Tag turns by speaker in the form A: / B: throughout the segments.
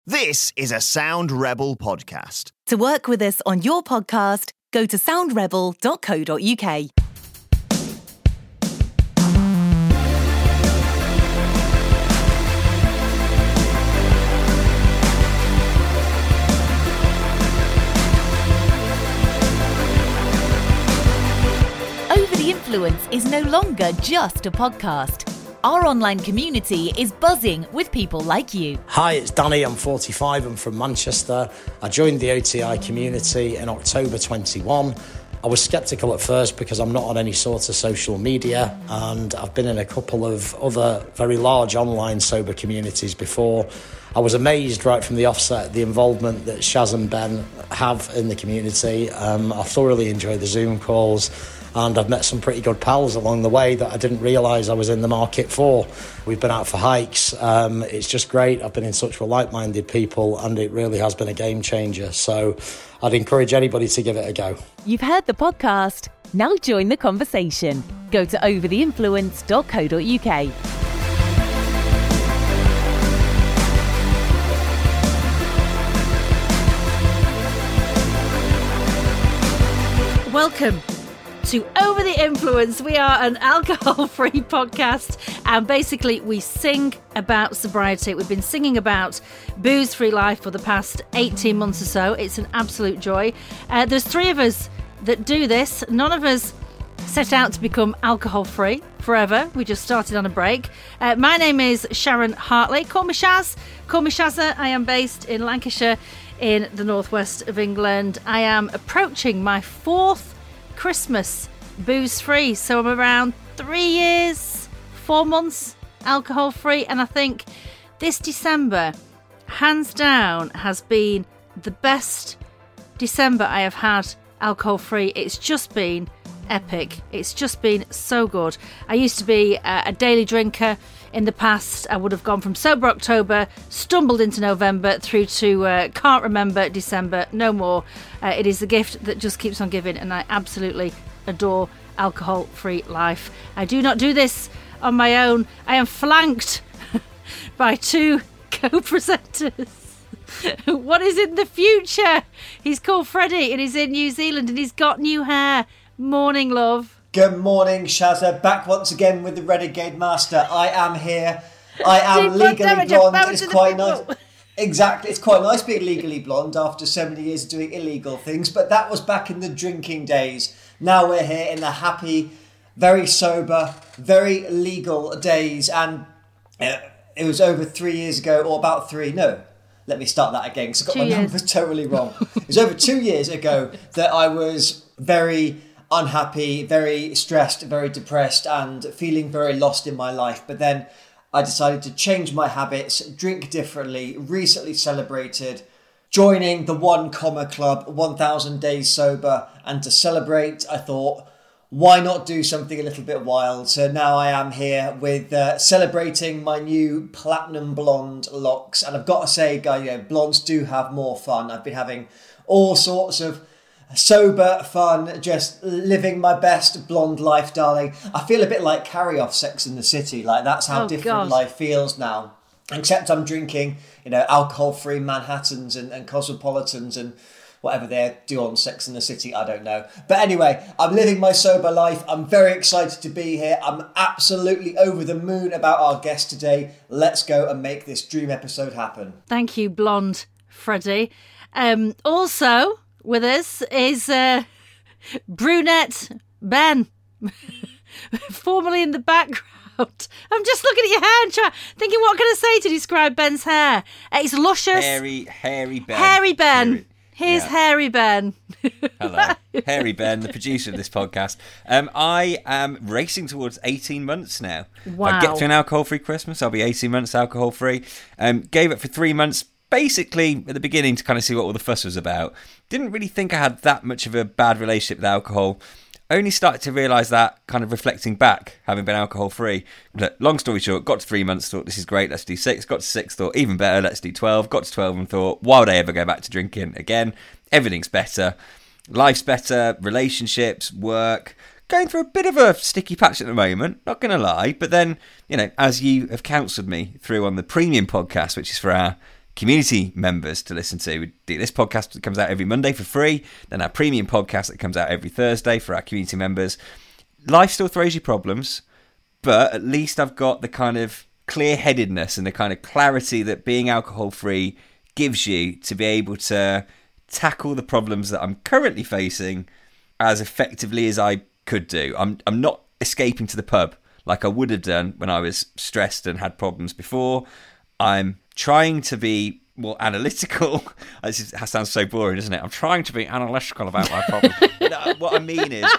A: This is a Sound Rebel podcast.
B: To work with us on your podcast, go to soundrebel.co.uk. Over the Influence is no longer just a podcast. Our online community is buzzing with people like you.
C: Hi, it's Danny. I'm 45. I'm from Manchester. I joined the OTI community in October 21. I was sceptical at first because I'm not on any sort of social media, and I've been in a couple of other very large online sober communities before. I was amazed right from the offset at the involvement that Shaz and Ben have in the community. I thoroughly enjoy the Zoom calls, and I've met some pretty good pals along the way that I didn't realise I was in the market for. We've been out for hikes. It's just great. I've been in touch with like-minded people, and it really has been a game changer. So I'd encourage anybody to give it a go.
B: You've heard the podcast. Now join the conversation. Go to overtheinfluence.co.uk.
D: Welcome to Over the Influence. We are an alcohol-free podcast, and basically we sing about sobriety. We've been singing about booze-free life for the past 18 months or so. It's an absolute joy. There's three of us that do this. None of us set out to become alcohol-free forever. We just started on a break. My name is Sharon Hartley. Call me Shaz. Call me Shazza. I am based in Lancashire in the northwest of England. I am approaching my fourth Christmas booze-free, so I'm around 3 years, 4 months alcohol-free, and I think this December, hands down, has been the best December I have had alcohol-free. It's just been epic. It's just been so good. I used to be a daily drinker. In the past, I would have gone from sober October, stumbled into November, through to can't remember December, no more. It is the gift that just keeps on giving, and I absolutely adore alcohol-free life. I do not do this on my own. I am flanked by two co-presenters. What is in the future? He's called Freddie, and he's in New Zealand, and he's got new hair. Morning, love.
E: Good morning, Shazza. Back once again with the Renegade Master. I am here. I am legally blonde. It's quite nice. Exactly. It's quite nice being legally blonde after so many years of doing illegal things. But that was back in the drinking days. Now we're here in the happy, very sober, very legal days. And it was over 3 years ago, or about three. No, let me start that again because I got my numbers totally wrong. It was over 2 years ago that I was very unhappy, very stressed, very depressed, and feeling very lost in my life. But then I decided to change my habits, drink differently, recently celebrated joining the 1 Comma Club, 1,000 days sober. And to celebrate, I thought, why not do something a little bit wild? So now I am here with celebrating my new platinum blonde locks. And I've got to say, guys, blondes do have more fun. I've been having all sorts of sober fun, just living my best blonde life, darling. I feel a bit like Carry-Off Sex in the City. Like, that's how different life feels now. Except I'm drinking, alcohol-free Manhattans and Cosmopolitans and whatever they do on Sex in the City, I don't know. But anyway, I'm living my sober life. I'm very excited to be here. I'm absolutely over the moon about our guest today. Let's go and make this dream episode happen.
D: Thank you, blonde Freddie. Also with us is brunette Ben, formerly in the background. I'm just looking at your hair and thinking, what can I say to describe Ben's hair? It's luscious.
F: Hairy Ben.
D: Hairy Ben. Here's Hairy Ben.
F: Hello. Hairy Ben, the producer of this podcast. I am racing towards 18 months now.
D: Wow.
F: If I get to an alcohol-free Christmas, I'll be 18 months alcohol-free. Gave it for 3 months, basically at the beginning to kind of see what all the fuss was about. Didn't really think I had that much of a bad relationship with alcohol. Only started to realise that kind of reflecting back, having been alcohol-free. Long story short, got to 3 months, thought this is great, let's do 6. Got to 6, thought even better, let's do 12. Got to 12 and thought, why would I ever go back to drinking again? Everything's better. Life's better, relationships, work. Going through a bit of a sticky patch at the moment, not going to lie. But then, as you have counselled me through on the premium podcast, which is for our community members to listen to. We do this podcast that comes out every Monday for free, then our premium podcast that comes out every Thursday for our community members. Life still throws you problems, but at least I've got the kind of clear-headedness and the kind of clarity that being alcohol-free gives you to be able to tackle the problems that I'm currently facing as effectively as I could do. I'm not escaping to the pub like I would have done when I was stressed and had problems before. I'm trying to be more analytical. That sounds so boring, doesn't it? I'm trying to be analytical about my problem. What I mean is,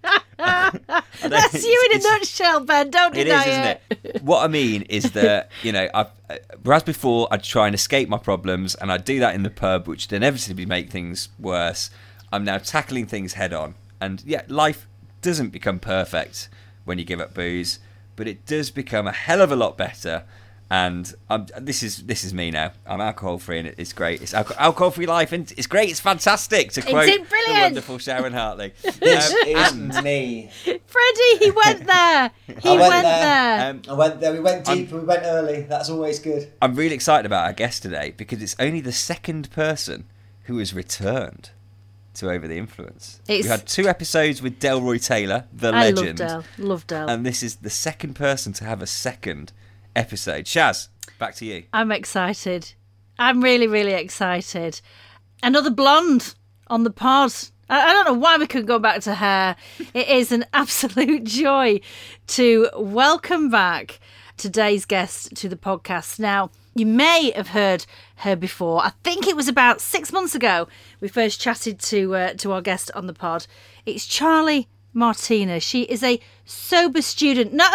D: that's you in a nutshell, Ben. Don't deny it.
F: Isn't it? What I mean is that, whereas before I'd try and escape my problems, and I'd do that in the pub, which would inevitably make things worse. I'm now tackling things head on, and life doesn't become perfect when you give up booze, but it does become a hell of a lot better. And this is me now. I'm alcohol free, and it's great. It's alcohol free life, and it's great. It's fantastic. To quote the wonderful Sharon Hartley.
E: This is me,
D: Freddie. He went there. I
E: went there. We went deep. We went early. That's always good.
F: I'm really excited about our guest today because it's only the second person who has returned to Over the Influence. We had 2 episodes with Delroy Taylor, the legend.
D: Love Del.
F: And this is the second person to have a second episode. Shaz, back to you.
D: I'm excited. I'm really, really excited. Another blonde on the pod. I don't know why we couldn't go back to hair. It is an absolute joy to welcome back today's guest to the podcast. Now, you may have heard her before. I think it was about 6 months ago we first chatted to our guest on the pod. It's Charlie Martina. She is a sober student. Not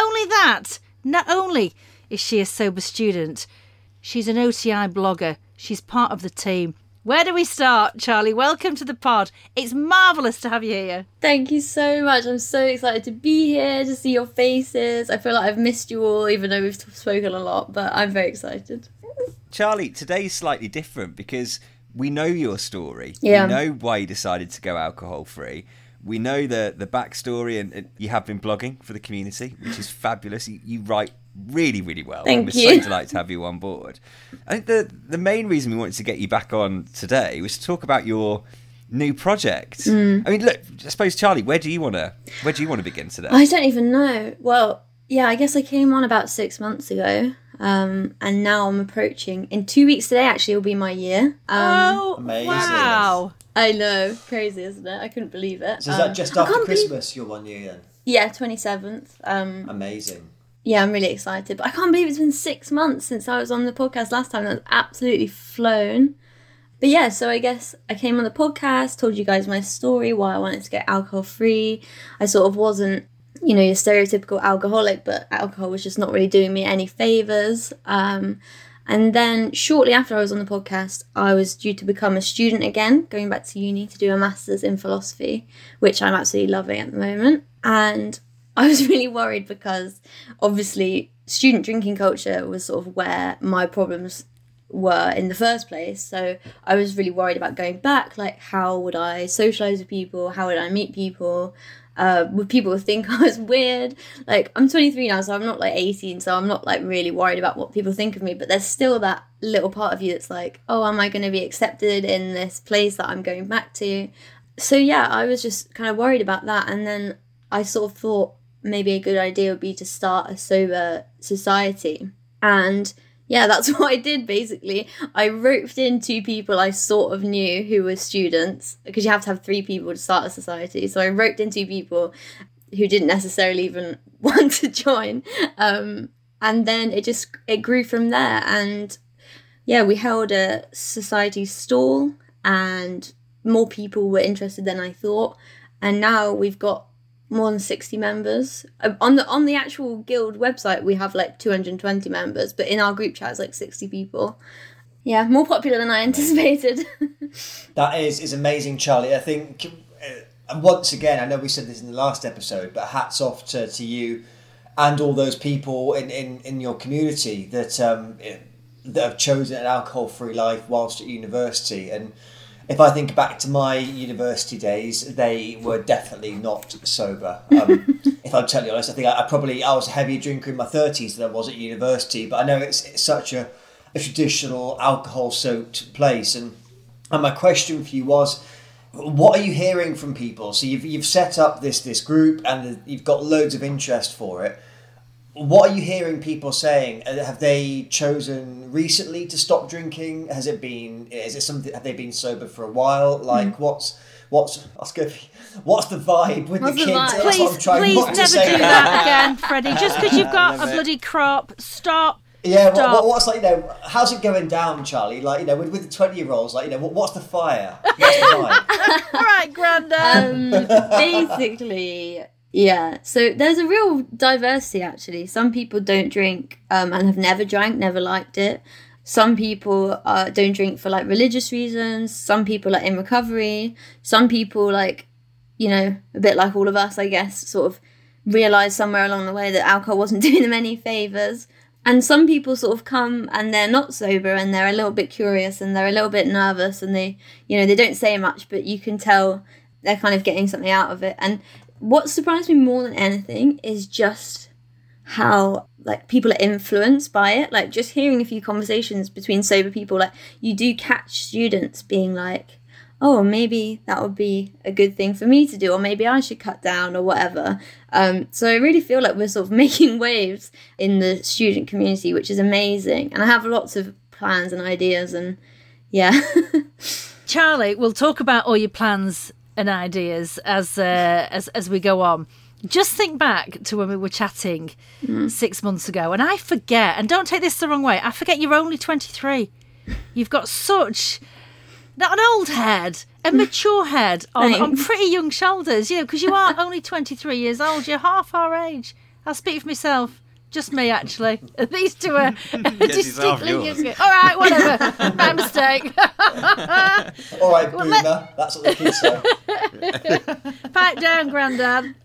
D: only is she a sober student, she's an OTI blogger. She's part of the team. Where do we start, Charlie? Welcome to the pod. It's marvellous to have you here.
G: Thank you so much. I'm so excited to be here, to see your faces. I feel like I've missed you all, even though we've spoken a lot, but I'm very excited.
F: Charlie, today's slightly different because we know your story.
G: Yeah.
F: We know why you decided to go alcohol-free. We know the backstory, and you have been blogging for the community, which is fabulous. You write really, really well.
G: Thank you.
F: We're so delighted to have you on board. I think the main reason we wanted to get you back on today was to talk about your new project. I mean, look, I suppose, Charlie, where do you want to begin today?
G: I don't even know. Well, yeah, I guess I came on about 6 months ago, and now I'm approaching. In 2 weeks today, actually, will be my year.
E: Amazing.
D: Wow.
G: I know, crazy, isn't it? I couldn't believe it.
E: So is that just after Christmas, your 1 year then?
G: Yeah, 27th.
E: Amazing.
G: Yeah, I'm really excited. But I can't believe it's been 6 months since I was on the podcast last time. That's absolutely flown. But yeah, so I guess I came on the podcast, told you guys my story, why I wanted to get alcohol free. I sort of wasn't, your stereotypical alcoholic, but alcohol was just not really doing me any favours. And then shortly after I was on the podcast, I was due to become a student again, going back to uni to do a master's in philosophy, which I'm absolutely loving at the moment. And I was really worried because obviously student drinking culture was sort of where my problems were in the first place. So I was really worried about going back. Like, how would I socialise with people? How would I meet people? Would people think I was weird? Like, I'm 23 now, so I'm not like 18, so I'm not like really worried about what people think of me, but there's still that little part of you that's like, oh, am I going to be accepted in this place that I'm going back to? So yeah, I was just kind of worried about that. And then I sort of thought maybe a good idea would be to start a sober society. And yeah, that's what I did, basically. I roped in 2 people I sort of knew who were students, because you have to have 3 people to start a society. So I roped in 2 people who didn't necessarily even want to join. And then it grew from there. And yeah, we held a society stall and more people were interested than I thought. And now we've got more than 60 members. On the actual guild website, we have like 220 members, but in our group chat, it's like 60 people. Yeah, more popular than I anticipated.
E: That is amazing, Charlie. I think, once again, I know we said this in the last episode, but hats off to you and all those people in your community that have chosen an alcohol-free life whilst at university. And if I think back to my university days, they were definitely not sober. If I'm totally honest, I think I was a heavier drinker in my 30s than I was at university. But I know it's such a a traditional alcohol-soaked place. And my question for you was, what are you hearing from people? So you've set up this group and you've got loads of interest for it. What are you hearing people saying? Have they chosen recently to stop drinking? Is it something? Have they been sober for a while? Like what's the vibe with the kids?
D: Please never do that again, Freddie. Just because you've got a bloody crop, stop.
E: Yeah, what's like, how's it going down, Charlie? Like, with the 20-year-olds, like, what's the fire? What's the vibe?
D: All right, Grandad.
G: Basically, yeah. So there's a real diversity, actually. Some people don't drink and have never drank, never liked it. Some people don't drink for, like, religious reasons. Some people are in recovery. Some people, like, a bit like all of us, I guess, sort of realised somewhere along the way that alcohol wasn't doing them any favours. And some people sort of come and they're not sober and they're a little bit curious and they're a little bit nervous and they don't say much, but you can tell they're kind of getting something out of it. And what surprised me more than anything is just how, like, people are influenced by it. Like, just hearing a few conversations between sober people, like, you do catch students being like, oh, maybe that would be a good thing for me to do, or maybe I should cut down, or whatever. So I really feel like we're sort of making waves in the student community, which is amazing. And I have lots of plans and ideas, and yeah.
D: Charlie, we'll talk about all your plans and ideas as we go on. Just think back to when we were chatting 6 months ago, and I forget, and don't take this the wrong way, I forget you're only 23. You've got such... not an old head, a mature head on pretty young shoulders, because you are only 23 years old. You're half our age. I'll speak for myself. Just me, actually. These two are distinctly younger. All right, whatever. My mistake.
E: All right, boomer. That's what the kids say.
D: Pipe down, Grandad.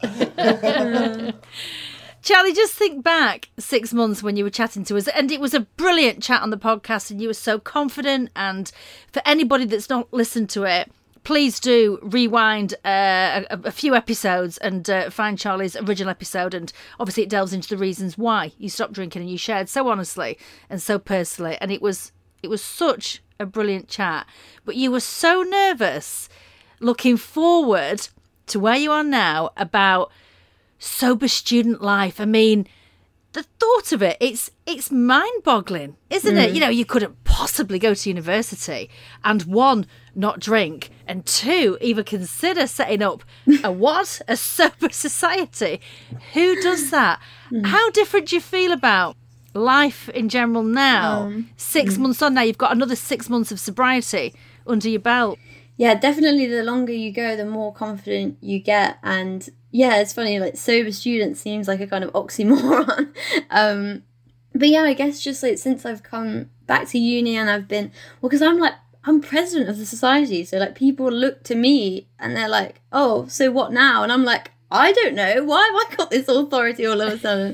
D: Charlie, just think back 6 months when you were chatting to us, and it was a brilliant chat on the podcast, and you were so confident. And for anybody that's not listened to it, please do rewind a few episodes and find Charlie's original episode. And obviously it delves into the reasons why you stopped drinking, and you shared so honestly and so personally. And it was such a brilliant chat. But you were so nervous looking forward to where you are now about sober student life. I mean, the thought of it's mind-boggling, isn't it? You couldn't possibly go to university and, one, not drink, and two, even consider setting up a sober society. Who does that? How different do you feel about life in general now? 6 months on now, you've got another 6 months of sobriety under your belt.
G: Yeah, definitely the longer you go, the more confident you get. And yeah, it's funny, like, sober student seems like a kind of oxymoron. But yeah, I guess just like since I've come back to uni and I've been, because I'm president of the society. So like people look to me and they're like, oh, so what now? And I'm like, I don't know. Why have I got this authority all of a sudden?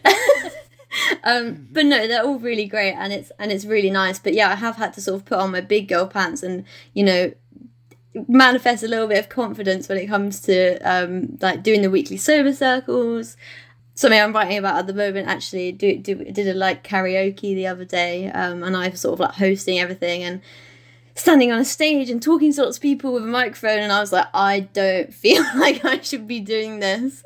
G: But no, they're all really great and it's really nice. But yeah, I have had to sort of put on my big girl pants and, manifest a little bit of confidence when it comes to like doing the weekly sober circles. Something I'm writing about at the moment, actually. Did a like karaoke the other day, and I'm sort of like hosting everything and standing on a stage and talking to lots of people with a microphone, and I was like, I don't feel like I should be doing this.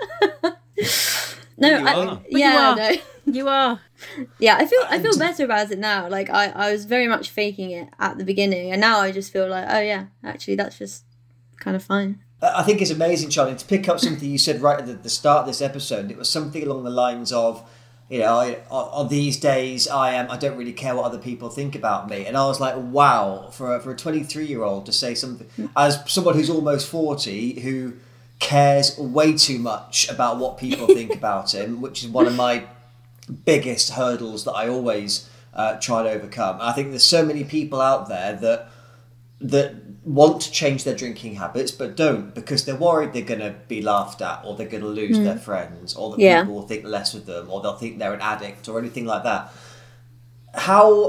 G: No,
D: you are.
G: Yeah, I feel better about it now. Like I was very much faking it at the beginning, and now I just feel like, oh yeah, actually that's just kind of fine.
E: I think it's amazing, Charlie, to pick up something you said right at the start of this episode. It was something along the lines of, on these days I don't really care what other people think about me. And I was like, wow, for a 23-year-old to say something, as someone who's almost 40, who cares way too much about what people think about him, which is one of my biggest hurdles that I always try to overcome. I think there's so many people out there that want to change their drinking habits but don't, because they're worried they're going to be laughed at, or they're going to lose their friends, or that people will think less of them, or they'll think they're an addict or anything like that. How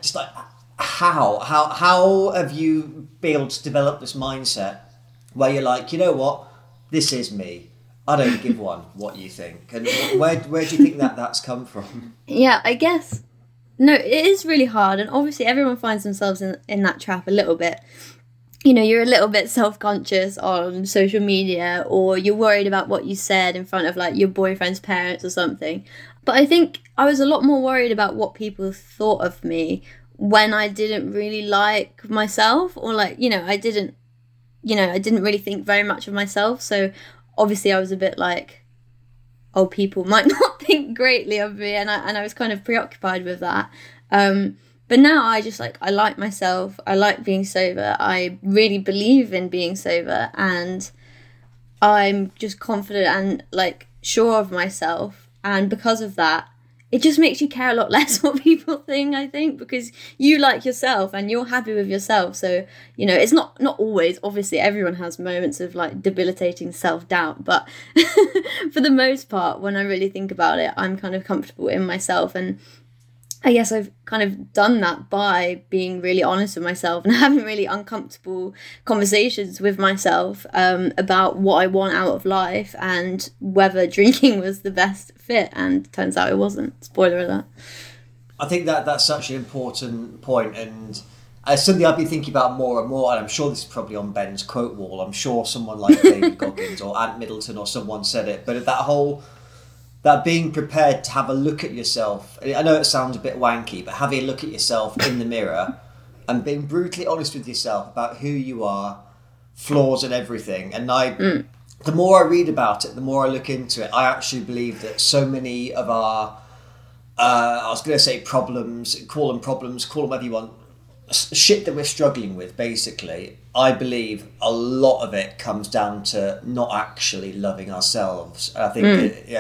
E: have you been able to develop this mindset where you're like, you know what, this is me, I don't give one what you think? And where do you think that's come from?
G: Yeah, I guess No, it is really hard, and obviously everyone finds themselves in that trap a little bit. You know, you're a little bit self-conscious on social media, or you're worried about what you said in front of like your boyfriend's parents or something. But I think I was a lot more worried about what people thought of me when I didn't really like myself, or like, I didn't really think very much of myself. So obviously I was a bit like, oh, people might not think greatly of me, and I was kind of preoccupied with that. But now I just I like myself. I like being sober. I really believe in being sober, and I'm just confident and like sure of myself. And because of that, it just makes you care a lot less what people think, I think, because you like yourself and you're happy with yourself. So, it's not always, obviously everyone has moments of like debilitating self-doubt, but for the most part, when I really think about it, I'm kind of comfortable in myself. And I guess I've kind of done that by being really honest with myself and having really uncomfortable conversations with myself about what I want out of life and whether drinking was the best fit. And turns out it wasn't. Spoiler alert.
E: I think that's such an important point, and it's something I've been thinking about more and more, and I'm sure this is probably on Ben's quote wall. I'm sure someone like David Goggins or Ant Middleton or someone said it, but that being prepared to have a look at yourself. I know it sounds a bit wanky, but having a look at yourself in the mirror and being brutally honest with yourself about who you are, flaws and everything. And the more I read about it, the more I look into it, I actually believe that so many of our, I was going to say problems, call them whatever you want, shit that we're struggling with, basically, I believe a lot of it comes down to not actually loving ourselves. I think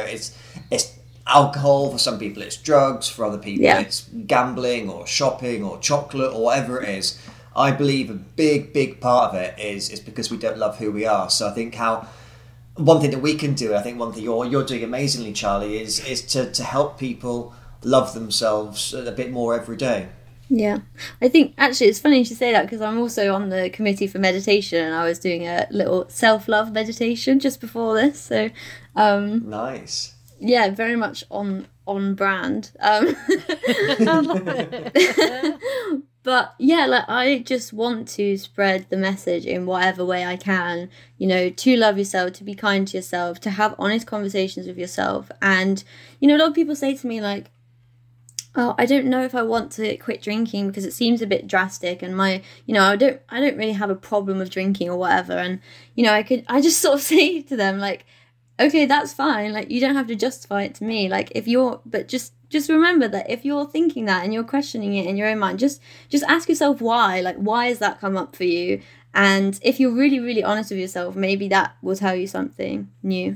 E: it's alcohol for some people, it's drugs for other people, it's gambling or shopping or chocolate or whatever it is. I believe a big part of it is because we don't love who we are. So I think one thing that we can do, I think one thing you're doing amazingly, Charlie, is to help people love themselves a bit more every day.
G: Yeah, I think actually it's funny you should say that, because I'm also on the committee for meditation, and I was doing a little self-love meditation just before this. So,
E: nice.
G: Yeah, very much on brand. I love it. But yeah, I just want to spread the message in whatever way I can. To love yourself, to be kind to yourself, to have honest conversations with yourself. And a lot of people say to me like, oh, I don't know if I want to quit drinking because it seems a bit drastic, and I don't really have a problem with drinking or whatever. And I just sort of say to them like, okay, that's fine. Like, you don't have to justify it to me. Like, but just remember that if you're thinking that and you're questioning it in your own mind, just ask yourself why. Like, why has that come up for you? And if you're really, really honest with yourself, maybe that will tell you something new.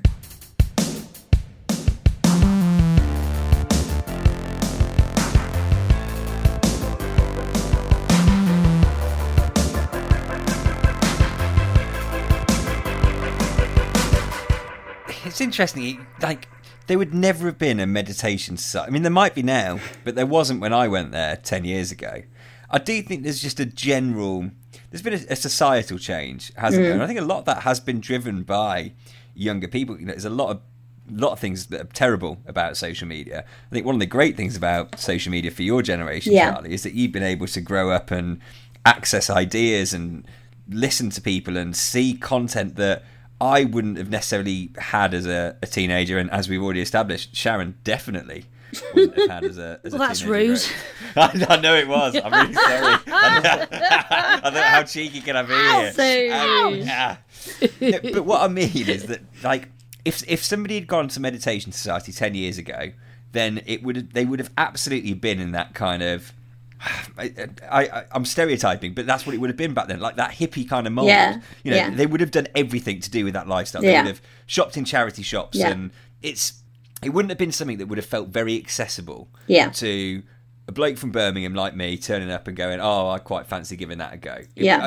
F: It's interesting, like, there would never have been a meditation society. I mean, there might be now, but there wasn't when I went there 10 years ago. I do think there's just there's been a societal change, hasn't there? And I think a lot of that has been driven by younger people. There's a lot of things that are terrible about social media. I think one of the great things about social media for your generation, Charlie, is that you've been able to grow up and access ideas and listen to people and see content that I wouldn't have necessarily had as a teenager, and as we've already established, Sharon definitely wouldn't have had as a
D: well, that's
F: teenager.
D: rude.
F: I know it was. I'm really sorry. I don't know how cheeky can I be here.
G: So rude.
F: No, but what I mean is that, like, if somebody had gone to Meditation Society 10 years ago, then they would have absolutely been in that kind of, I'm stereotyping, but that's what it would have been back then, like that hippie kind of mold. They would have done everything to do with that lifestyle. They would have shopped in charity shops, and it wouldn't have been something that would have felt very accessible to a bloke from Birmingham like me turning up and going, oh, I quite fancy giving that a go.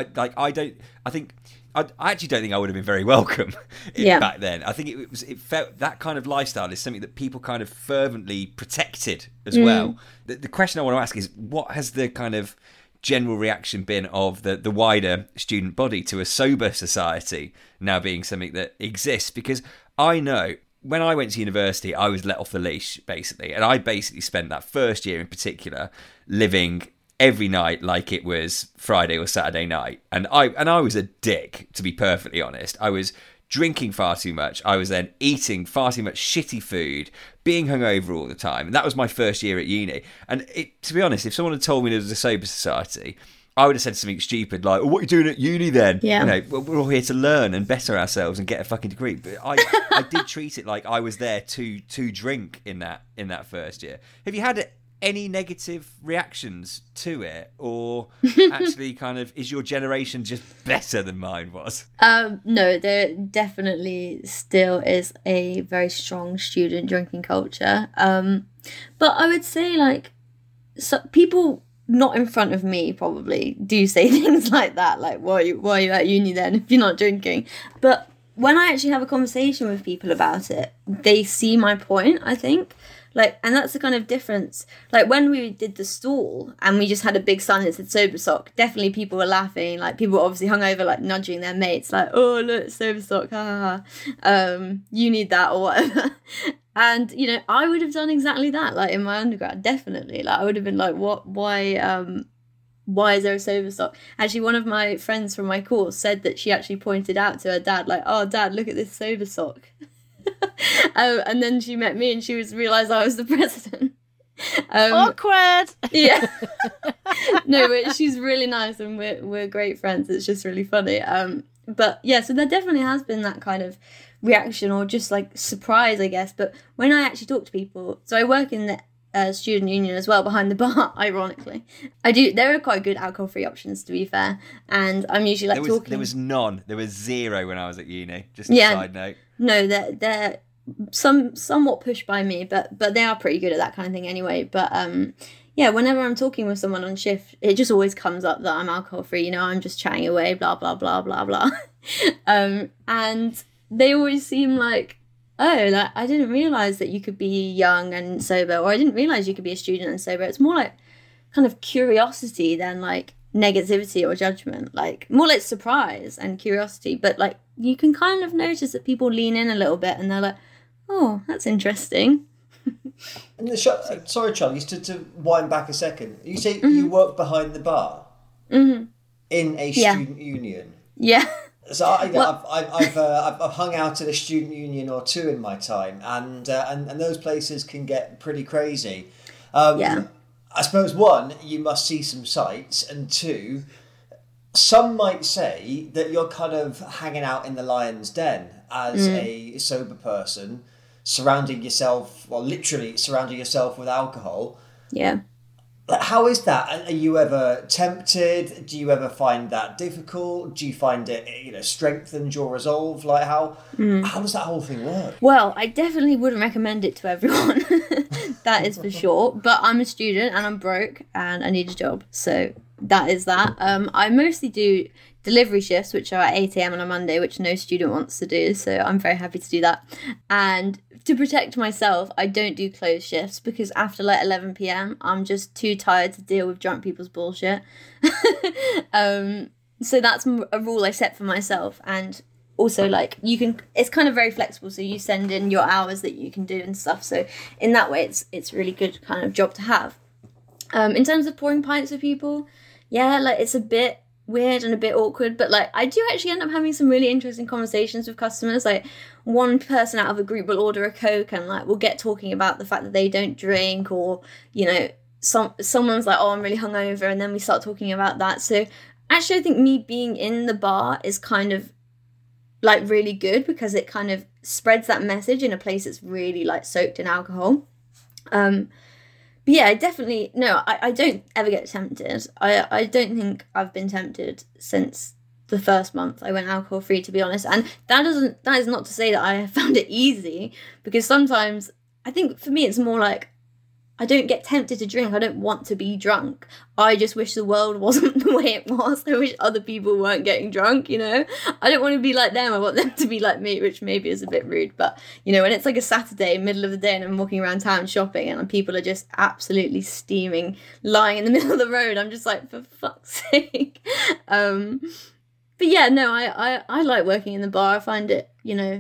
F: I actually don't think I would have been very welcome back then. I think it felt that kind of lifestyle is something that people kind of fervently protected as well. The question I want to ask is, what has the kind of general reaction been of the wider student body to a sober society now being something that exists? Because I know when I went to university, I was let off the leash, basically. And I basically spent that first year in particular living every night like it was Friday or Saturday night. And I was a dick, to be perfectly honest. I was drinking far too much. I was then eating far too much shitty food, being hungover all the time. And that was my first year at uni. And to be honest, if someone had told me there was a sober society, I would have said something stupid like, what are you doing at uni then?
G: Yeah.
F: You know, we're all here to learn and better ourselves and get a fucking degree. But I did treat it like I was there to drink in that first year. Have you had any negative reactions to it, or actually kind of is your generation just better than mine was?
G: No, there definitely still is a very strong student drinking culture. But I would say like people not in front of me probably do say things like that, like why are you at uni then if you're not drinking? But when I actually have a conversation with people about it, they see my point, I think. Like, and that's the kind of difference. Like when we did the stall and we just had a big sign that said sober sock, definitely people were laughing. Like people were obviously hungover, like nudging their mates, like, oh look, sober sock, ha ha ha. You need that or whatever. And, you know, I would have done exactly that, like in my undergrad, definitely. Like I would have been like, what, why is there a sober sock? Actually, one of my friends from my course said that she actually pointed out to her dad, like, oh dad, look at this sober sock. And then she met me and she realised I was the president.
D: Awkward.
G: Yeah. No, but she's really nice and we're great friends. It's just really funny. But yeah, so there definitely has been that kind of reaction or just like surprise, I guess. But when I actually talk to people, so I work in the student union as well behind the bar, ironically. There are quite good alcohol-free options, to be fair. And I'm usually like talking.
F: There was none. There was zero when I was at uni. Just a side note.
G: No, they're somewhat pushed by me, but they are pretty good at that kind of thing anyway. But yeah, whenever I'm talking with someone on shift, it just always comes up that I'm alcohol free. You know, I'm just chatting away, blah blah blah blah blah. And they always seem like, oh, like I didn't realize that you could be young and sober, or I didn't realize you could be a student and sober. It's more like kind of curiosity than like negativity or judgment, like more like surprise and curiosity. But like you can kind of notice that people lean in a little bit and they're like, oh, that's interesting.
E: And sorry, Charlie, to wind back a second. You say you work behind the bar in a student union.
G: Yeah.
E: So I've hung out at a student union or two in my time, and those places can get pretty crazy. I suppose one, you must see some sights, and two, some might say that you're kind of hanging out in the lion's den as a sober person, literally surrounding yourself with alcohol.
G: Yeah.
E: How is that? Are you ever tempted? Do you ever find that difficult? Do you find it, strengthens your resolve? Like how does that whole thing work?
G: Well, I definitely wouldn't recommend it to everyone. That is for sure. But I'm a student and I'm broke and I need a job. So that is that. I mostly do delivery shifts, which are at 8 a.m. on a Monday, which no student wants to do. So I'm very happy to do that. And to protect myself, I don't do closed shifts because after like 11 p.m, I'm just too tired to deal with drunk people's bullshit. So that's a rule I set for myself. And also like it's kind of very flexible. So you send in your hours that you can do and stuff. So in that way, it's really good kind of job to have. In terms of pouring pints with people, yeah, like it's a bit weird and a bit awkward, but like I do actually end up having some really interesting conversations with customers. Like one person out of a group will order a Coke and like we'll get talking about the fact that they don't drink, or someone's like, oh, I'm really hungover, and then we start talking about that. So actually I think me being in the bar is kind of like really good because it kind of spreads that message in a place that's really like soaked in alcohol. But yeah, I don't ever get tempted. I don't think I've been tempted since the first month I went alcohol free, to be honest. And that is not to say that I found it easy, because sometimes I think for me it's more like I don't get tempted to drink. I don't want to be drunk. I just wish the world wasn't the way it was. I wish other people weren't getting drunk, I don't want to be like them. I want them to be like me, which maybe is a bit rude. But, when it's like a Saturday, middle of the day, and I'm walking around town shopping and people are just absolutely steaming, lying in the middle of the road, I'm just like, for fuck's sake. But yeah, no, I like working in the bar. I find it,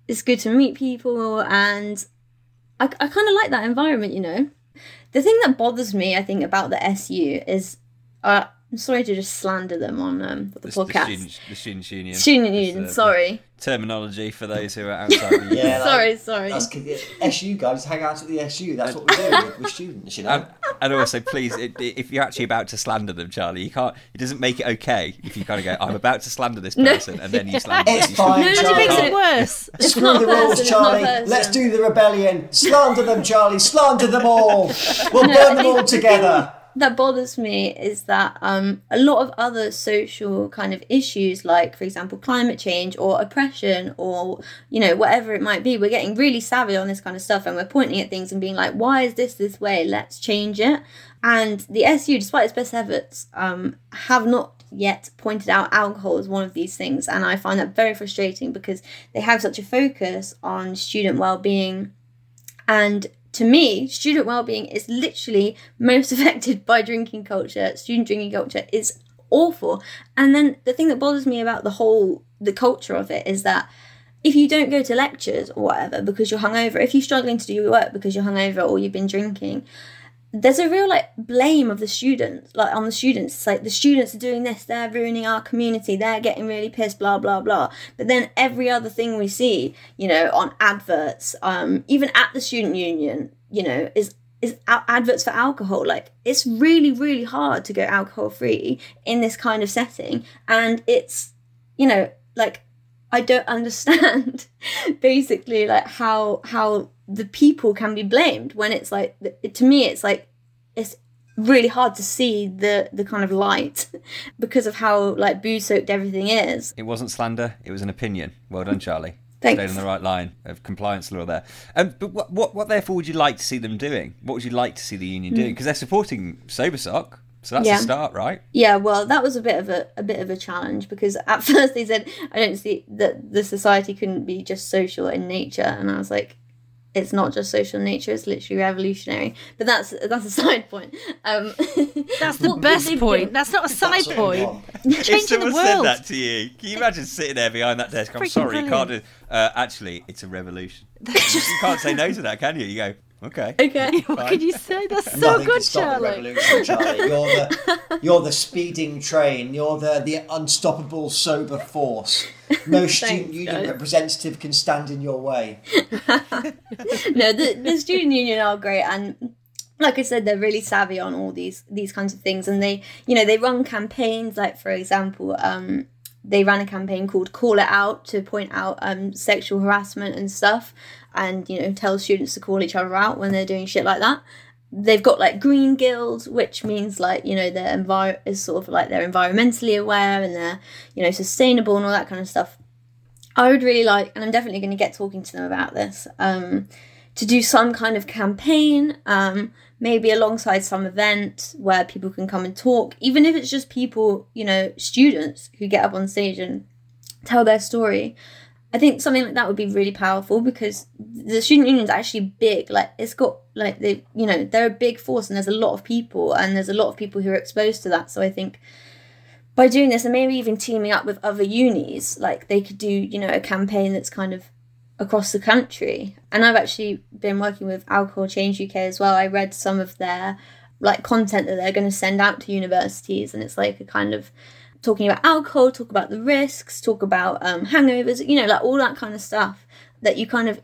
G: it's good to meet people, and I kind of like that environment, you know. The thing that bothers me, I think, about the SU is, I'm sorry to just slander them on the podcast.
F: The Students' Union.
G: Student Union, sorry.
F: Terminology for those who are outside the union.
E: Yeah,
G: sorry.
E: That's SU guys hang out at the SU. That's what we do with students, you know.
F: And also, please, if you're actually about to slander them, Charlie, you can't. It doesn't make it okay if you kind of go, "I'm about to slander this person," and then you slander.
E: It's fine.
D: No, it makes it worse.
E: Screw the rules, Charlie. Let's do the rebellion. Slander them, Charlie. Slander them all. We'll burn them all together.
G: That bothers me is that a lot of other social kind of issues, like, for example, climate change or oppression or, you know, whatever it might be, we're getting really savvy on this kind of stuff, and we're pointing at things and being like, why is this way? Let's change it. And the SU, despite its best efforts, have not yet pointed out alcohol as one of these things. And I find that very frustrating because they have such a focus on student well-being. And to me, student well-being is literally most affected by drinking culture. Student drinking culture is awful. And then the thing that bothers me about the culture of it is that if you don't go to lectures or whatever because you're hungover, if you're struggling to do your work because you're hungover or you've been drinking, there's a real blame of the students, on the students. It's like, the students are doing this, they're ruining our community, they're getting really pissed, blah blah blah. But then every other thing we see, you know, on adverts, even at the student union, you know, is adverts for alcohol. Like, it's really, really hard to go alcohol free in this kind of setting, and it's, you know, like, I don't understand basically how the people can be blamed when it's like, to me it's like, it's really hard to see the kind of light because of how booze soaked everything is.
F: It wasn't slander, it was an opinion. Well done, Charlie.
G: Thanks.
F: Stayed on the right line of compliance law there. But what therefore would you like to see them doing? What would you like to see the union doing? Because they're supporting SoberSoc. So that's a start, right?
G: Yeah, well, that was a bit of a challenge, because at first they said, I don't see that the society couldn't be just social in nature, and I was like, it's not just social in nature, it's literally revolutionary. But that's a side point.
D: That's the best point. That's not a side point.
F: If
D: Changing
F: someone
D: the world.
F: said that to you, can you imagine sitting there behind that desk? I'm
D: Freaking
F: sorry, you can't do.
D: brilliant.
F: Actually, it's a revolution. You can't say no to that, can you? You go, okay.
G: Okay.
D: What can you say? That's so
E: Nothing
D: good,
E: can stop the
D: Charlie.
E: revolution, Charlie. You're the speeding train. You're the unstoppable sober force. No student union
G: guys.
E: representative can stand in your way.
G: No, the student union are great, and like I said, they're really savvy on all these kinds of things, and they run campaigns. Like, for example, they ran a campaign called Call It Out to point out sexual harassment and stuff, and, you know, tell students to call each other out when they're doing shit like that. They've got Green Guild, which means their is sort of they're environmentally aware and they're, you know, sustainable and all that kind of stuff. I would really like, and I'm definitely going to get talking to them about this, to do some kind of campaign, maybe alongside some event where people can come and talk, even if it's just people, you know, students who get up on stage and tell their story. I think something like that would be really powerful, because the student union is actually big. It's got they're a big force, and there's a lot of people, and there's a lot of people who are exposed to that. So I think by doing this, and maybe even teaming up with other unis, they could do, you know, a campaign that's kind of across the country. And I've actually been working with Alcohol Change UK as well. I read some of their content that they're going to send out to universities, and it's a kind of talking about alcohol, talk about the risks, talk about hangovers, you know, all that kind of stuff that you kind of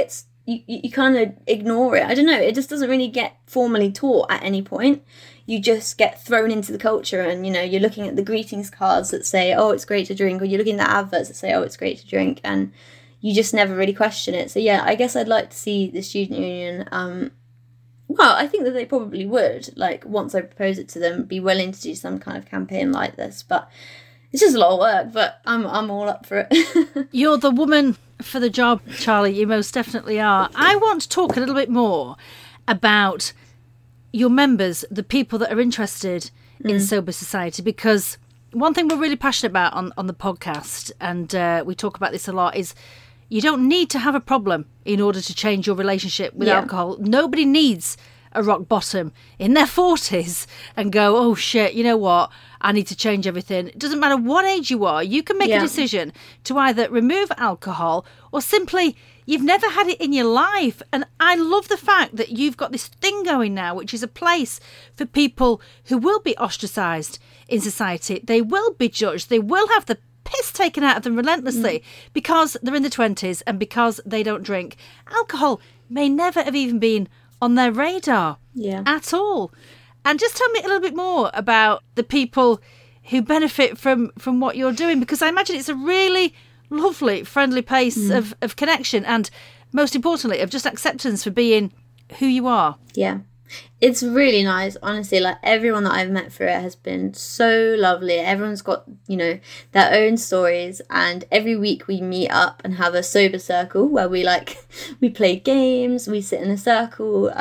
G: ignore it. I don't know, it just doesn't really get formally taught at any point. You just get thrown into the culture, and, you know, you're looking at the greetings cards that say, oh, it's great to drink, or you're looking at adverts that say, oh, it's great to drink, and you just never really question it. So yeah, I guess I'd like to see the student union, well, I think that they probably would, once I propose it to them, be willing to do some kind of campaign like this. But it's just a lot of work, but I'm all up for it.
D: You're the woman for the job, Charlie. You most definitely are. I want to talk a little bit more about your members, the people that are interested in sober society, because one thing we're really passionate about on the podcast, and we talk about this a lot, is you don't need to have a problem in order to change your relationship with alcohol. Nobody needs a rock bottom in their 40s and go, oh shit, you know what? I need to change everything. It doesn't matter what age you are. You can make a decision to either remove alcohol or simply you've never had it in your life. And I love the fact that you've got this thing going now, which is a place for people who will be ostracised in society. They will be judged. They will have the piss taken out of them relentlessly because they're in the 20s and because they don't drink. Alcohol may never have even been on their radar at all. And just tell me a little bit more about the people who benefit from what you're doing, because I imagine it's a really lovely, friendly place of connection and, most importantly, of just acceptance for being who you are.
G: Yeah. It's really nice, honestly. Like, everyone that I've met through it has been so lovely. Everyone's got, you know, their own stories, and every week we meet up and have a sober circle where we play games, we sit in a circle,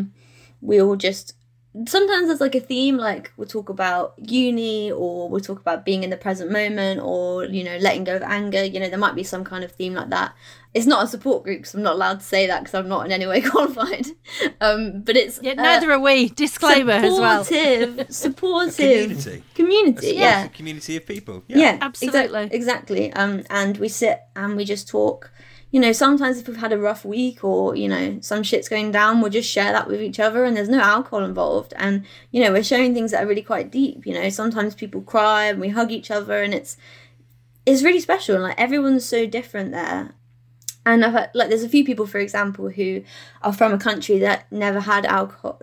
G: we all just, sometimes there's like a theme, like we'll talk about uni, or we'll talk about being in the present moment, or, you know, letting go of anger. You know, there might be some kind of theme like that. It's not a support group, so I'm not allowed to say that because I'm not in any way qualified. But it's
D: neither are we. Disclaimer as well.
G: Supportive community. Yeah,
F: a community of people.
G: Yeah,
D: absolutely,
G: exactly. And we sit and we just talk. You know, sometimes if we've had a rough week or, you know, some shit's going down, we'll just share that with each other, and there's no alcohol involved. And, you know, we're sharing things that are really quite deep. You know, sometimes people cry and we hug each other, and it's really special. And, like, everyone's so different there. And I've had, like, there's a few people, for example, who are from a country that never had alcohol,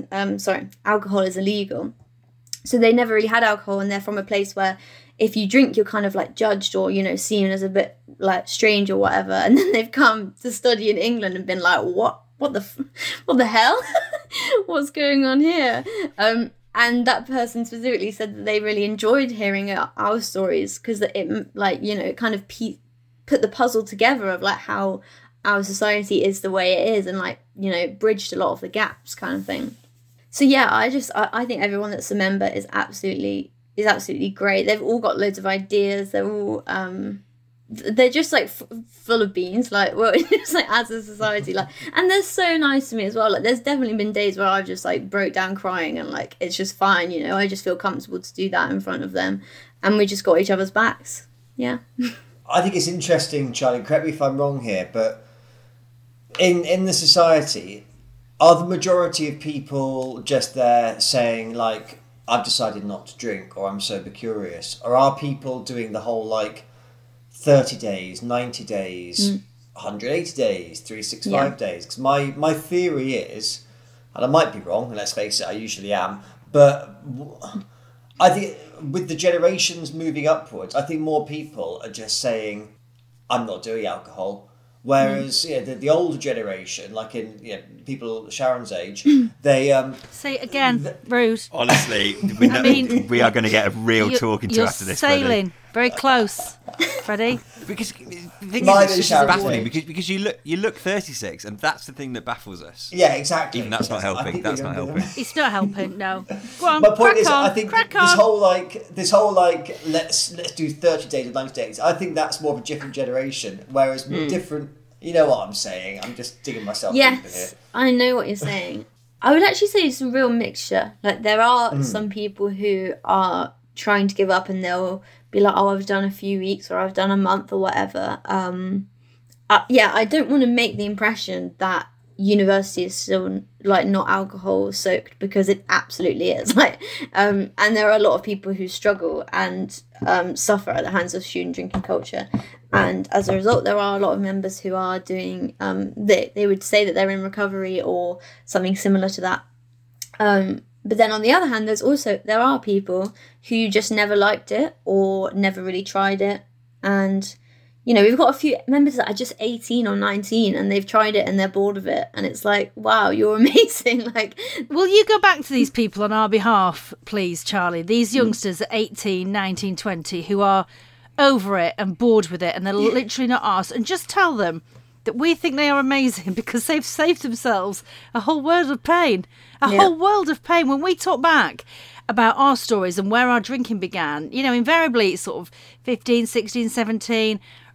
G: alcohol is illegal. So they never really had alcohol, and they're from a place where if you drink, you're kind of like judged or, you know, seen as a bit like strange or whatever. And then they've come to study in England and been like, what the hell? What's going on here? And that person specifically said that they really enjoyed hearing our stories because it, like, you know, it kind of put the puzzle together of like how our society is the way it is, and, like, you know, bridged a lot of the gaps kind of thing. So yeah, I think everyone that's a member is absolutely great. They've all got loads of ideas. They're all they're just like full of beans. Like, well, just like as a society, like, and they're so nice to me as well. Like, there's definitely been days where I've just like broke down crying, and like it's just fine, you know. I just feel comfortable to do that in front of them, and we just got each other's backs. Yeah.
E: I think it's interesting, Charlie. Correct me if I'm wrong here, but in the society, are the majority of people just there saying, like, I've decided not to drink, or I'm sober curious? Or are people doing the whole, like, 30 days, 90 days, 180 days, 365 days? Because my theory is, and I might be wrong, and let's face it, I usually am, but I think with the generations moving upwards, I think more people are just saying, I'm not doing alcohol. Whereas the older generation, like in people Sharon's age, they
D: say it again, rude.
F: Honestly, we are going to get a real talking to after this.
D: You're sailing very close, Freddie.
F: Because the thing is, it's just baffling because you look 36, and that's the thing that baffles us.
E: Yeah, exactly.
F: Even that's not helping. That's not helping.
D: It's not helping. No. Go on.
E: My point is,
D: on,
E: I think this whole let's do 30 days or 90 days. I think that's more of a different generation, whereas different. You know what I'm saying? I'm just digging myself deeper here.
G: Yes, I know what you're saying. I would actually say it's a real mixture. Like, there are some people who are trying to give up, and they'll be like, oh, I've done a few weeks, or I've done a month, or whatever. I don't want to make the impression that university is still, like, not alcohol soaked, because it absolutely is. Like, and there are a lot of people who struggle and suffer at the hands of student drinking culture. And as a result, there are a lot of members who are doing, they would say that they're in recovery or something similar to that. But then on the other hand, there are people who just never liked it or never really tried it. And, you know, we've got a few members that are just 18 or 19 and they've tried it and they're bored of it. And it's like, wow, you're amazing. Like,
D: will you go back to these people on our behalf, please, Charlie? These youngsters at 18, 19, 20 who are over it and bored with it, and they're literally not asked, and just tell them that we think they are amazing because they've saved themselves a whole world of pain. Whole world of pain. When we talk back about our stories and where our drinking began, you know, invariably it's sort of 15, 16, 17,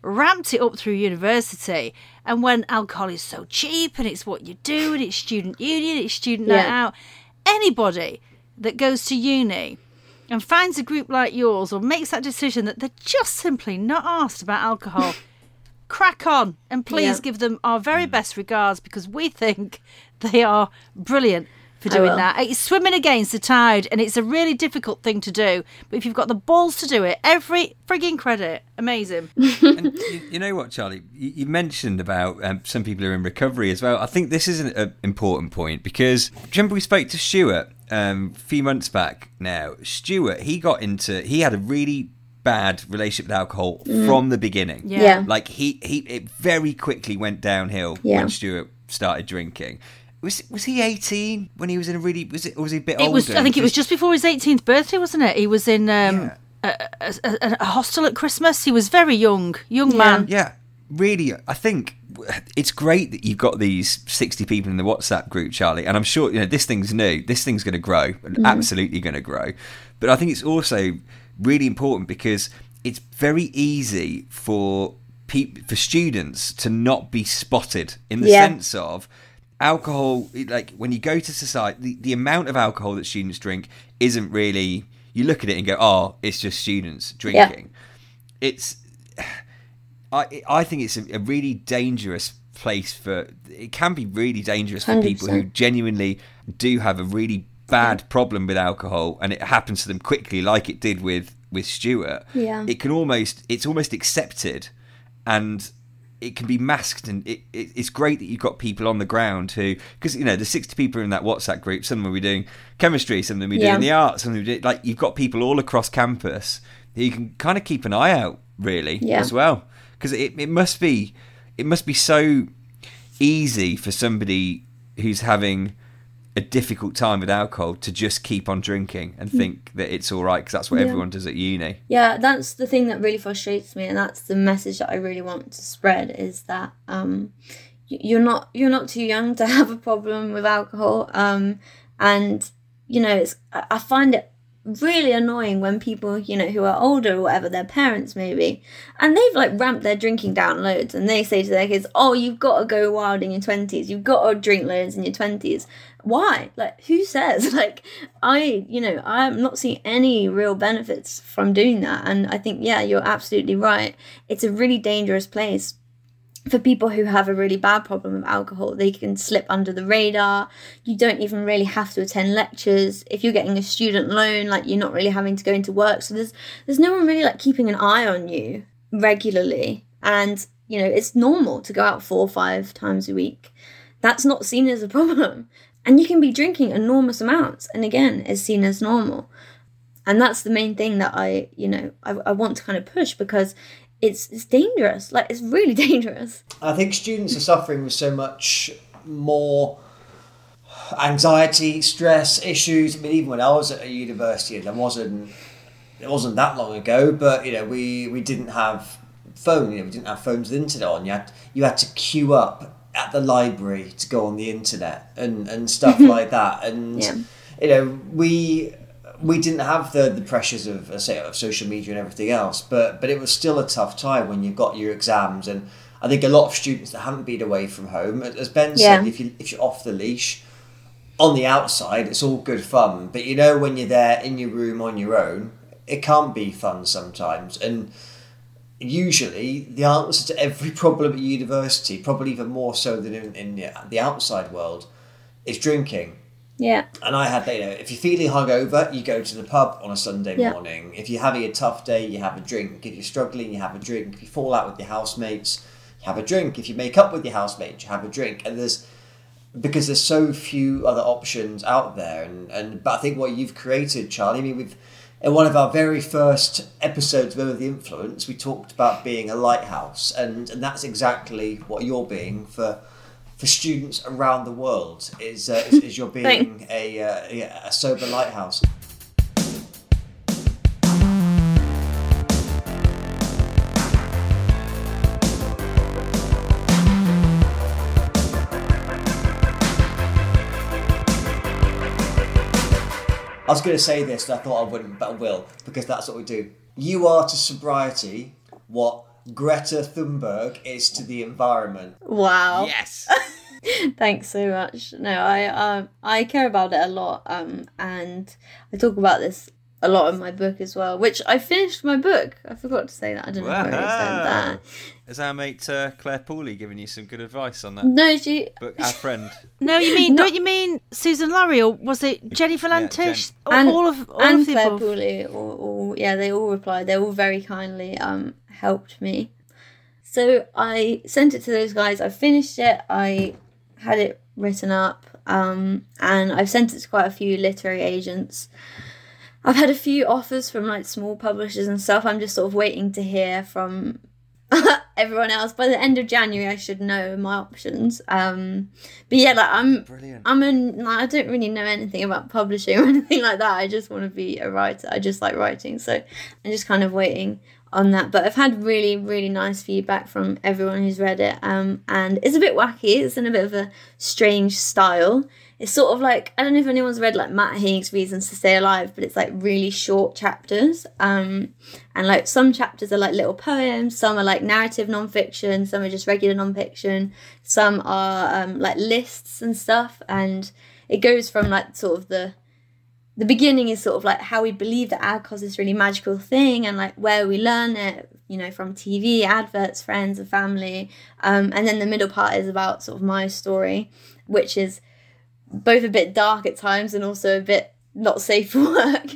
D: ramped it up through university. And when alcohol is so cheap and it's what you do and it's student union, it's student night out, anybody that goes to uni and finds a group like yours or makes that decision that they're just simply not asked about alcohol, crack on and please give them our very best regards, because we think they are brilliant for doing that. It's swimming against the tide and it's a really difficult thing to do, but if you've got the balls to do it, every frigging credit. Amazing.
F: And you know what, Charlie, you mentioned about some people are in recovery as well. I think this is an important point, because do you remember we spoke to Stuart a few months back now? Stuart, he had a really bad relationship with alcohol from the beginning. Like it very quickly went downhill when Stuart started drinking. Was he 18 when he was in a really... Was he a bit older?
D: I think it was just before his 18th birthday, wasn't it? He was in a hostel at Christmas. He was very young man. Yeah,
F: really. I think it's great that you've got these 60 people in the WhatsApp group, Charlie. And I'm sure this thing's new. This thing's going to grow. Absolutely going to grow. But I think it's also really important because it's very easy for students to not be spotted in the sense of... alcohol, like when you go to society, the amount of alcohol that students drink isn't really, you look at it and go, oh, it's just students drinking. I think it's a really dangerous place it can be really dangerous for 100%. People who genuinely do have a really bad problem with alcohol, and it happens to them quickly like it did with Stuart. It's almost accepted, and it can be masked, and it's great that you've got people on the ground who, because the 60 people in that WhatsApp group, some of them will be doing chemistry, some of them will be doing the arts, some of them like you've got people all across campus who you can kind of keep an eye out really as well, because it must be so easy for somebody who's having a difficult time with alcohol to just keep on drinking and think that it's all right because that's what everyone does at uni.
G: Yeah, that's the thing that really frustrates me, and that's the message that I really want to spread, is that you're not too young to have a problem with alcohol, and I find it really annoying when people who are older or whatever, their parents maybe, and they've like ramped their drinking down loads, and they say to their kids, oh, you've got to go wild in your 20s, you've got to drink loads in your 20s. Why? Like, who says? Like, I'm not seeing any real benefits from doing that. And I think, you're absolutely right. It's a really dangerous place for people who have a really bad problem with alcohol. They can slip under the radar. You don't even really have to attend lectures. If you're getting a student loan, like, you're not really having to go into work. So there's no one really like keeping an eye on you regularly. And, it's normal to go out 4 or 5 times a week. That's not seen as a problem. And you can be drinking enormous amounts, and again, it's seen as normal. And that's the main thing that I want to kind of push, because it's dangerous. Like, it's really dangerous.
E: I think students are suffering with so much more anxiety, stress, issues. I mean, even when I was at a university, it wasn't that long ago, but we didn't have phone. We didn't have phones with internet on. You had to queue up at the library to go on the internet and stuff like that, and we didn't have the pressures of social media and everything else, but it was still a tough time when you've got your exams. And I think a lot of students that haven't been away from home, as Ben said, if you're off the leash, on the outside it's all good fun, but when you're there in your room on your own, it can't be fun sometimes. And usually the answer to every problem at university, probably even more so than in the outside world, is drinking.
G: Yeah.
E: And I had, if you're feeling hungover, you go to the pub on a Sunday morning. If you're having a tough day, you have a drink. If you're struggling, you have a drink. If you fall out with your housemates, you have a drink. If you make up with your housemates, you have a drink. And because there's so few other options out there. But I think what you've created, Charlie, I mean, in one of our very first episodes of Over the Influence, we talked about being a lighthouse, and that's exactly what you're being for students around the world. Is you're being a sober lighthouse. I was going to say this, and I thought I wouldn't, but I will, because that's what we do. You are to sobriety what Greta Thunberg is to the environment.
G: Wow.
F: Yes.
G: Thanks so much. No, I care about it a lot, and I talk about this a lot in my book as well, which I finished my book. I forgot to say that. I don't know if I already said that.
F: Is our mate Claire Pooley giving you some good advice on that?
G: No, she...
F: book, our friend.
D: No, you mean don't you mean Susan Laurie, or was it Jennifer Lantish?
G: And
D: all of
G: Claire
D: the
G: Pooley, they all replied. They all very kindly helped me. So I sent it to those guys. I finished it. I had it written up, and I've sent it to quite a few literary agents. I've had a few offers from like small publishers and stuff. I'm just sort of waiting to hear from everyone else. By the end of January, I should know my options. But yeah, like
F: Brilliant.
G: I don't really know anything about publishing or anything like that. I just want to be a writer. I just like writing, so I'm just kind of waiting on that. But I've had really, really nice feedback from everyone who's read it. And it's a bit wacky. It's in a bit of a strange style. It's sort of like, I don't know if anyone's read like Matt Haig's Reasons to Stay Alive, but it's like really short chapters. And like some chapters are like little poems, some are like narrative nonfiction, some are just regular nonfiction, some are like lists and stuff. And it goes from like sort of the beginning is sort of like how we believe that alcohol is this really magical thing, and like where we learn it, you know, from TV, adverts, friends and family. And then the middle part is about sort of my story, which is both a bit dark at times and also a bit not safe for work.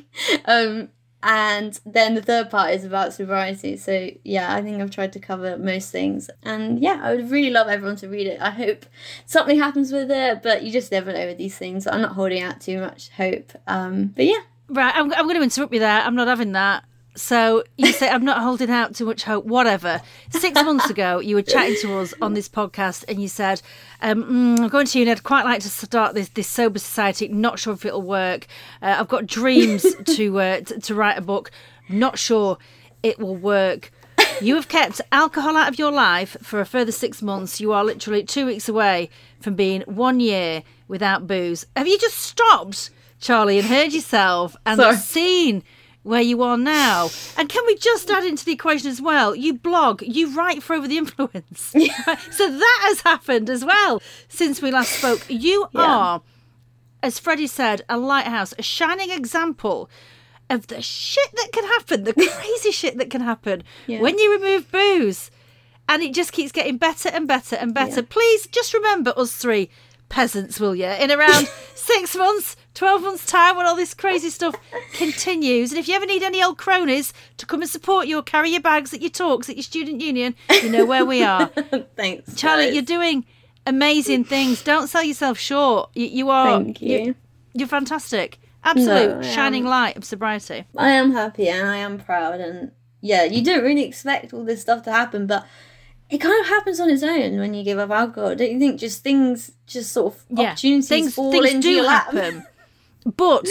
G: And then the third part is about sobriety. So yeah, I think I've tried to cover most things. And yeah, I would really love everyone to read it. I hope something happens with it, but you just never know with these things. I'm not holding out too much hope. But yeah.
D: Right, I'm going to interrupt you there. I'm not having that. So you say I'm not holding out too much hope, whatever. 6 months ago, you were chatting to us on this podcast and you said, I'm going to uni, I'd quite like to start this sober society, not sure if it'll work. I've got dreams to write a book, not sure it will work. You have kept alcohol out of your life for a further 6 months. You are literally 2 weeks away from being 1 year without booze. Have you just stopped, Charlie, and heard yourself and seen where you are now? And can we just add into the equation as well, you blog, you write for Over the Influence. Right? So that has happened as well since we last spoke. You are, as Freddie said, a lighthouse, a shining example of the shit that can happen, the crazy shit that can happen when you remove booze. And it just keeps getting better and better and better. Please just remember us three peasants, will you, in around 6 months, 12 months time, when all this crazy stuff continues. And if you ever need any old cronies to come and support you or carry your bags at your talks at your student union, you know where we are.
G: Thanks,
D: Charlie,
G: guys.
D: you're doing amazing things. Don't sell yourself short. You are.
G: Thank you.
D: You're fantastic. Absolute shining light of sobriety.
G: I am happy and I am proud, and yeah, you don't really expect all this stuff to happen, but it kind of happens on its own when you give up alcohol. Don't you think? Just things, just sort of opportunities fall into your lap.
D: But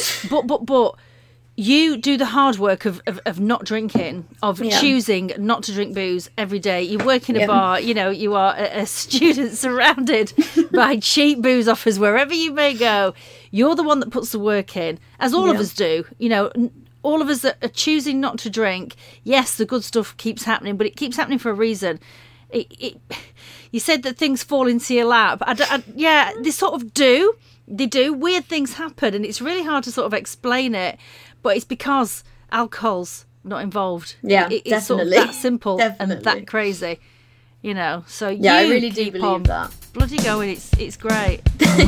D: you do the hard work of not drinking, of choosing not to drink booze every day. You work in a bar, you know, you are a student surrounded by cheap booze offers wherever you may go. You're the one that puts the work in, as all of us do. You know, all of us that are choosing not to drink. Yes, the good stuff keeps happening, but it keeps happening for a reason. You said that things fall into your lap. They sort of do. They do. Weird things happen, and it's really hard to sort of explain it. But it's because alcohol's not involved.
G: Yeah,
D: it's
G: definitely.
D: sort of that simple and that crazy. You know. So
G: I really do believe that.
D: Bloody going. It's great.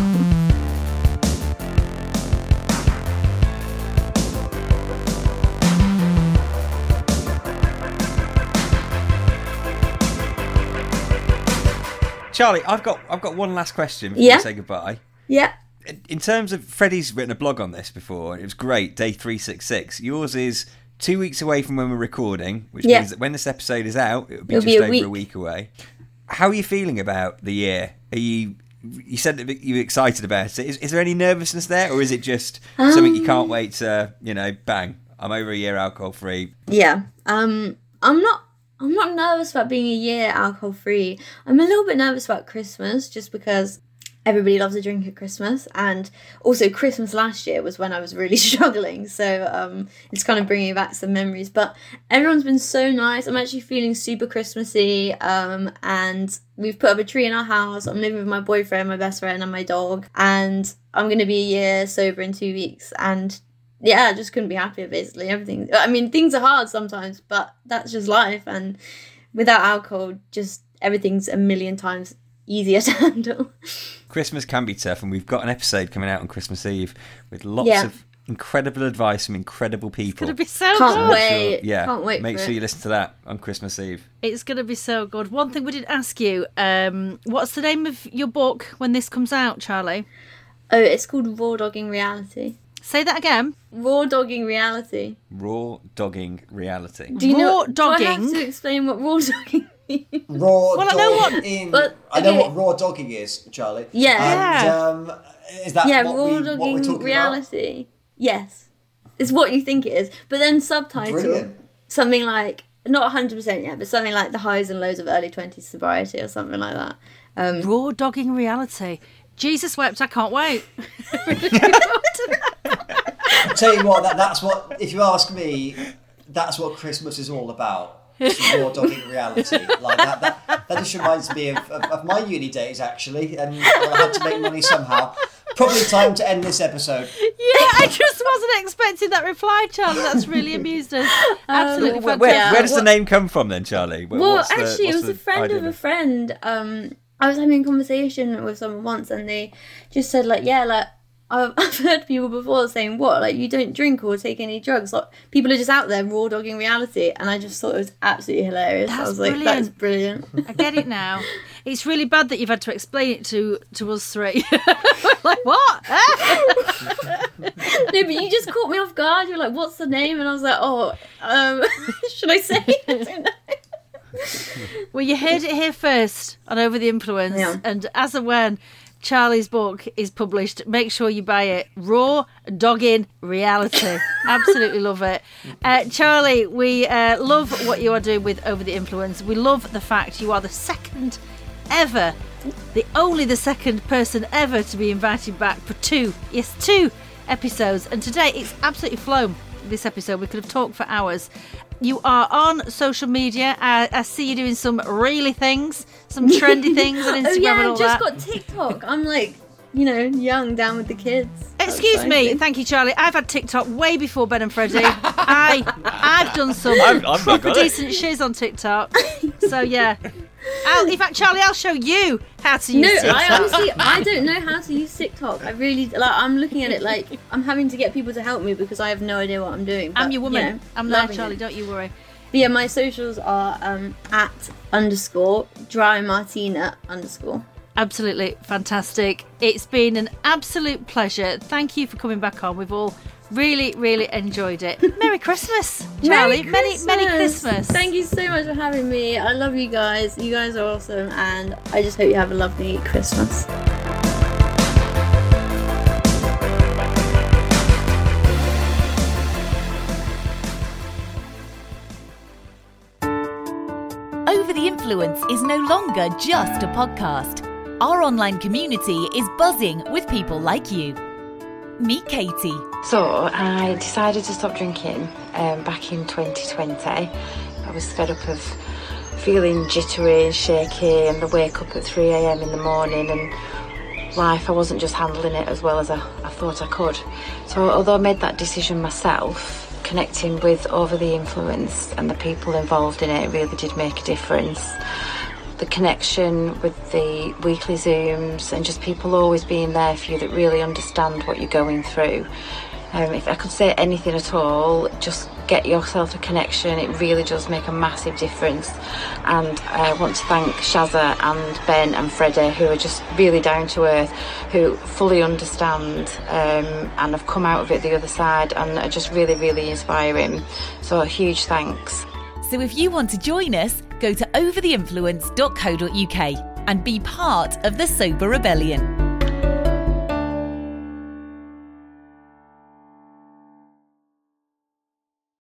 F: Charlie, I've got one last question before we say goodbye.
G: Yeah.
F: In terms of, Freddie's written a blog on this before. It was great, day 366. Yours is 2 weeks away from when we're recording, which means that when this episode is out, it'll be just over a week away. How are you feeling about the year? Are you said that you're excited about it. Is there any nervousness there, or is it just something you can't wait to, bang, I'm over a year alcohol free?
G: Yeah. I'm not nervous about being a year alcohol free. I'm a little bit nervous about Christmas, just because everybody loves a drink at Christmas, and also Christmas last year was when I was really struggling, so it's kind of bringing back some memories. But everyone's been so nice. I'm actually feeling super Christmassy, and we've put up a tree in our house. I'm living with my boyfriend, my best friend, and my dog, and I'm going to be a year sober in 2 weeks, and yeah, I just couldn't be happier, basically. Things are hard sometimes, but that's just life, and without alcohol, just everything's a million times easier to handle.
F: Christmas can be tough, and we've got an episode coming out on Christmas Eve with lots of incredible advice from incredible people.
D: It's going to be so
G: Can't
D: good.
G: wait.
F: Can't wait. Make
G: for
F: sure
G: it.
F: you listen to that on Christmas Eve.
D: It's going to be so good. One thing we didn't ask you, what's the name of your book when this comes out, Charlie?
G: Oh, it's called Raw Dogging Reality.
D: Say that again.
G: Raw Dogging Reality.
F: Raw Dogging Reality.
G: Do you know?
D: dogging?
G: Do I have to explain what raw dogging means?
E: Raw
D: Well, I know what-
E: dogging.
G: But,
E: I know
G: okay.
E: what raw dogging is, Charlie.
G: Yeah.
E: And is that
G: Yeah,
E: what
G: raw
E: we're
G: dogging
E: talking
G: reality. Yes, it's what you think it is. But then subtitle
E: Brilliant.
G: something like, not 100% yet, but something like the highs and lows of early 20s sobriety or something like that.
D: Raw dogging reality. Jesus wept, I can't wait.
E: I'll tell you what, that's what, if you ask me, that's what Christmas is all about. It's raw dogging reality. Like that just reminds me of my uni days, actually, and I had to make money somehow. Probably time to end this episode.
D: Yeah, I just wasn't expecting that reply, Charlie. That's really amused us. Absolutely
F: Where
D: fantastic.
F: does the name come from then, Charlie?
G: Well, actually, it was a friend of a friend. I was having a conversation with someone once, and they just said, like, yeah, like, I've heard people before saying, what, like, you don't drink or take any drugs? Like, people are just out there raw dogging reality. And I just thought it was absolutely hilarious. I was like, that is brilliant.
D: I get it now. It's really bad that you've had to explain it to us three. We're like, what?
G: No, but you just caught me off guard. You're like, what's the name? And I was like, should I say? I don't know.
D: Well, you heard it here first on Over the Influence.
G: Yeah.
D: And as and when Charlie's book is published, make sure you buy it. Raw Dogging Reality. Absolutely love it. Charlie, we love what you are doing with Over the Influence. We love the fact you are the second person ever to be invited back for two episodes. And today it's absolutely flown, this episode. We could have talked for hours. You are on social media. I see you doing some really things, some trendy things on Instagram and all
G: I've just
D: that.
G: got TikTok. I'm like, young, down with the kids.
D: Excuse me, thank you, Charlie. I've had TikTok way before Ben and Freddie. I've done some proper decent shiz on TikTok. So yeah. In fact, Charlie, I'll show you how to use TikTok.
G: I don't know how to use TikTok. I really, I'm looking at it like I'm having to get people to help me because I have no idea what I'm doing.
D: I'm your woman. I'm there, Charlie, don't you worry.
G: But yeah, my socials are @_drymartina_.
D: Absolutely fantastic. It's been an absolute pleasure. Thank you for coming back on. We've all really, really enjoyed it. Merry Christmas, Charlie. Merry Christmas.
G: Thank you so much for having me. I love you guys. You guys are awesome, and I just hope you have a lovely Christmas.
B: Over the Influence is no longer just a podcast. Our online community is buzzing with people like you. Meet Katie.
H: So I decided to stop drinking back in 2020. I was fed up of feeling jittery and shaky and the wake up at 3 a.m. in the morning, and life, I wasn't just handling it as well as I thought I could. So although I made that decision myself, connecting with Over the Influence and the people involved in it really did make a difference. The connection with the weekly Zooms and just people always being there for you that really understand what you're going through. If I could say anything at all, just get yourself a connection. It really does make a massive difference. And I want to thank Shazza and Ben and Freddie, who are just really down to earth, who fully understand and have come out of it the other side and are just really, really inspiring. So a huge thanks.
B: So if you want to join us, go to overtheinfluence.co.uk and be part of the Sober Rebellion.